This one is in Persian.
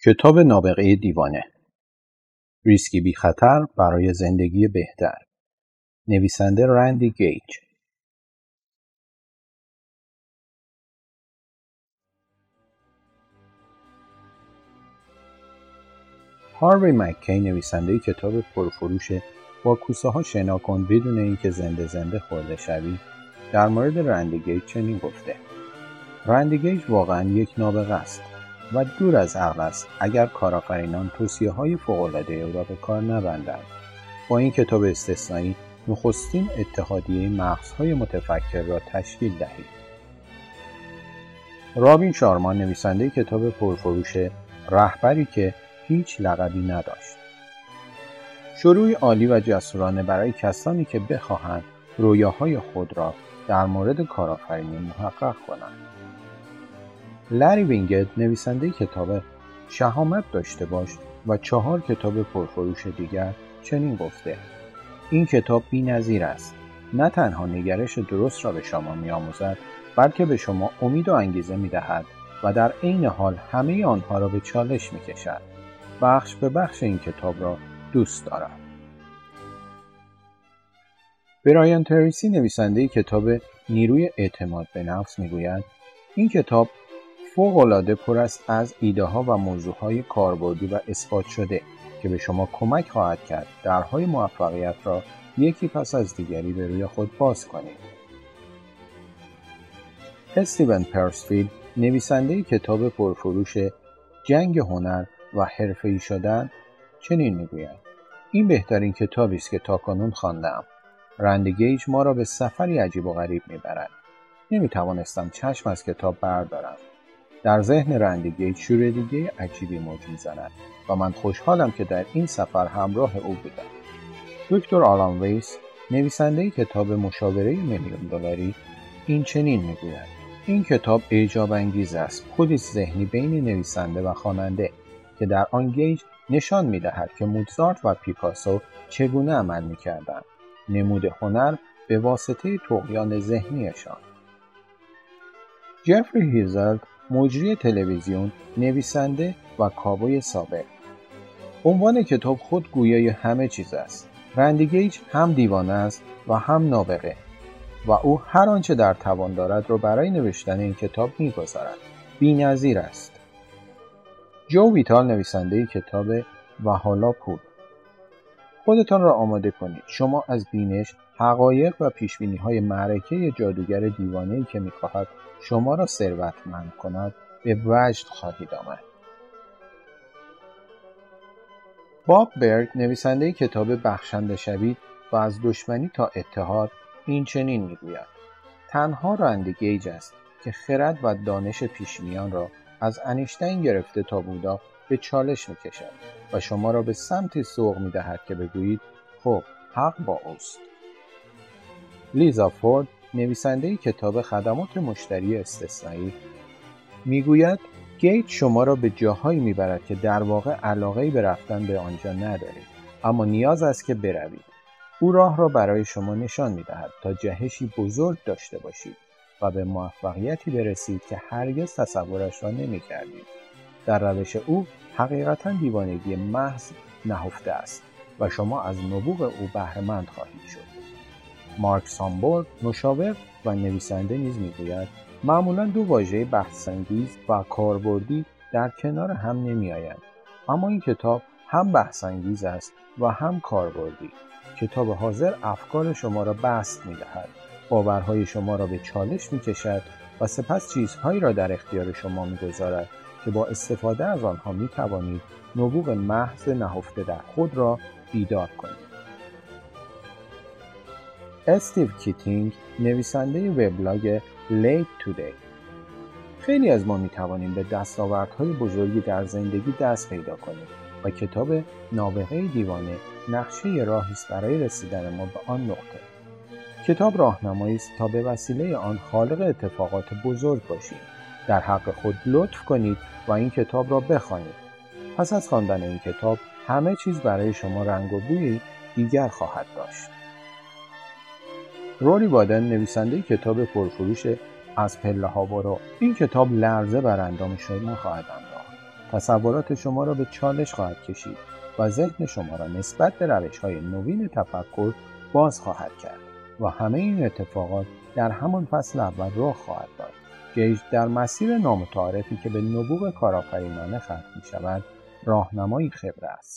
کتاب نابغه دیوانه، ریسکی بی خطر برای زندگی بهتر، نویسنده رندی گیج. هاروی مکی نویسنده کتاب پرفروش با کوسه ها شنا کن بدون اینکه زنده خورده شوی در مورد رندی گیج چنین گفته: رندی گیج واقعا یک نابغه است و دور از عقل است اگر کارآفرینان توصیه‌های فوق‌العاده او را به کار نبندند. با این کتاب استثنایی نخستین اتحادیه مغزهای متفکر را تشکیل دهید. رابین شارما نویسنده کتاب پرفروش رهبری که هیچ لقبی نداشت. شروعی عالی و جسورانه برای کسانی که بخواهند رویاهای خود را در مورد کارآفرینی محقق کنند. لری وینگت نویسنده کتاب شهامت داشته باش و 4 کتاب پرفروش دیگر چنین گفته: این کتاب بی‌نظیر است. نه تنها نگرش درست را به شما می‌آموزد، بلکه به شما امید و انگیزه می‌دهد و در عین حال همه آنها را به چالش می‌کشد. بخش به بخش این کتاب را دوست دارم. برایان تریسی نویسنده کتاب نیروی اعتماد به نفس می‌گوید: این کتاب فوق‌العاده پر است از ایده‌ها و موضوعهای کاربردی و اثبات شده که به شما کمک خواهد کرد درهای موفقیت را یکی پس از دیگری به روی خود باز کنید. استیون پرسفیلد نویسنده کتاب پرفروش جنگ هنر و حرفه‌ای شدن چنین می‌گوید: این بهترین کتابی است که تاکنون خوانده‌ام. رندی گیج ما را به سفری عجیب و غریب می‌برد. نمی‌توانستم چشم از کتاب بردارم. در ذهن رندی گیج شور دیگه عجیبی موج می‌زند و من خوشحالم که در این سفر همراه او بودم. دکتر آلان ویس نویسنده کتاب مشاوره میلیون دلاری این چنین می‌گوید: این کتاب اعجاب انگیز است، پلی ذهنی بین نویسنده و خواننده که در آن گیج نشان می‌دهد که موزارت و پیکاسو چگونه عمل می‌کردند، نمود هنر به واسطه طغیان ذهنیشان. جفری هیزلد مجری تلویزیون، نویسنده و کاوبوی سابق. عنوان کتاب خود گویای همه چیز است. رندی گیج هم دیوانه است و هم نابغه و او هر آنچه در توان دارد را برای نوشتن این کتاب می‌گذارد. بی‌نظیر است. جو ویتال نویسنده کتاب و حالا پول. خودتان را آماده کنید. شما از بینش، حقایق و پیشبینی‌های معرکه جادوگر دیوانه‌ای که می‌خواهد شما را ثروتمند کند به وجد خواهید آمد. باب برگ نویسنده کتاب بخشنده شوید و از دشمنی تا اتحاد این چنین می‌گوید: تنها رندی گیج است که خرد و دانش پیشینیان را از انیشتین گرفته تا بودا به چالش می‌کشد و شما را به سمتی سوق می‌دهد که بگویید خب حق با اوست. لیزا فورد نویسنده کتاب خدمات مشتری استثنایی میگوید: گیج شما را به جاهایی میبرد که در واقع علاقه‌ای به رفتن به آنجا ندارید، اما نیاز است که بروید. او راه را برای شما نشان میدهد تا جهشی بزرگ داشته باشید و به موفقیتی برسید که هرگز تصورش را نمی‌کردید. در روش او حقیقتاً دیوانگی محض نهفته است و شما از نبوغ او بهره‌مند خواهید شد. مارک سامبورگ مشاور و نویسنده نیز میگوید: معمولاً 2 واژه بحث‌انگیز و کاربردی در کنار هم نمی‌آیند، اما این کتاب هم بحث‌انگیز است و هم کاربردی. کتاب حاضر افکار شما را بسط می‌دهد، باورهای شما را به چالش می‌کشد و سپس چیزهایی را در اختیار شما می‌گذارد که با استفاده از آنها می‌توانید نبوغ محض نهفته در خود را بیدار کنید. استیو کیتینگ نویسنده وبلاگ لیت تودی. خیلی از ما می‌توانیم به دستاوردهای بزرگی در زندگی دست پیدا کنیم و کتاب نابغه دیوانه نقشه راهی است برای رسیدن ما به آن نقطه. کتاب راهنمایی است تا به وسیله آن خالق اتفاقات بزرگ باشید. در حق خود لطف کنید و این کتاب را بخوانید. پس از خواندن این کتاب همه چیز برای شما رنگ و بوی دیگر خواهد داشت. روری بادن نویسنده کتاب پرفروش از پله‌ها برو. این کتاب لرزه بر اندام شما خواهد انداخت. تصورات شما را به چالش خواهد کشید و ذهن شما را نسبت به روش‌های نوین تفکر باز خواهد کرد و همه این اتفاقات در همان فصل اول رخ خواهد داد. گیج در مسیر نامتعارفی که به نبوغ کارآفرینانه ختم می‌شود، راهنمایی خبره است.